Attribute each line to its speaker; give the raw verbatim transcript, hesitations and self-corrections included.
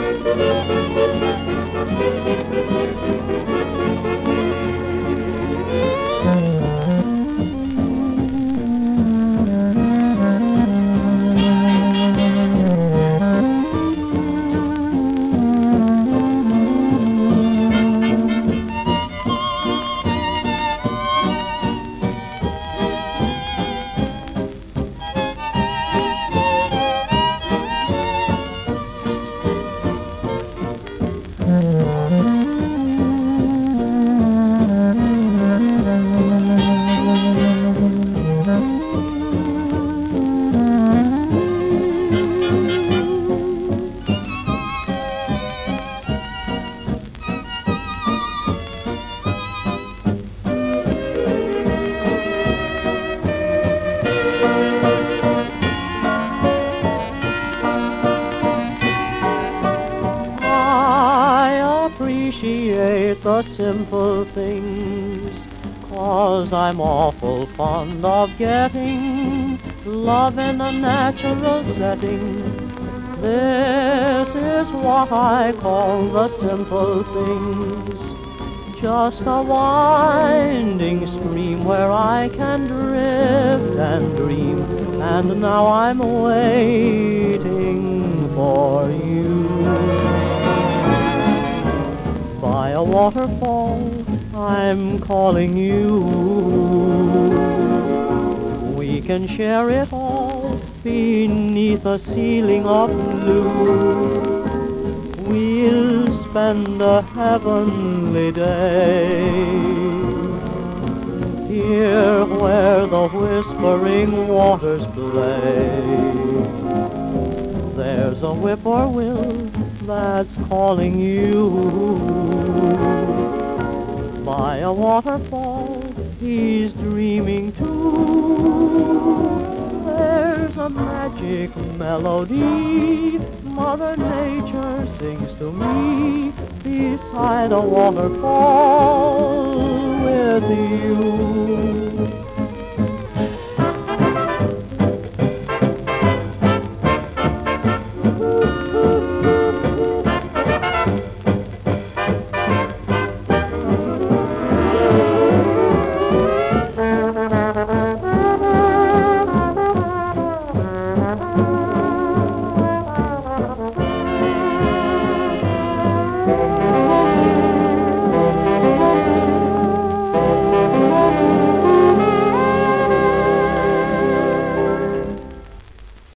Speaker 1: Appreciate the simple things, 'cause I'm awful fond of getting love in a natural setting. This is what I call the simple things, just a winding stream where I can drift and dream, and now I'm waiting for you. By a waterfall, I'm calling you. We can share it all beneath a ceiling of blue. We'll spend a heavenly day here where the whispering waters play. There's a whippoorwill that's calling you. By a waterfall, he's dreaming too. There's a magic melody Mother Nature sings to me beside a waterfall with you. Thank you.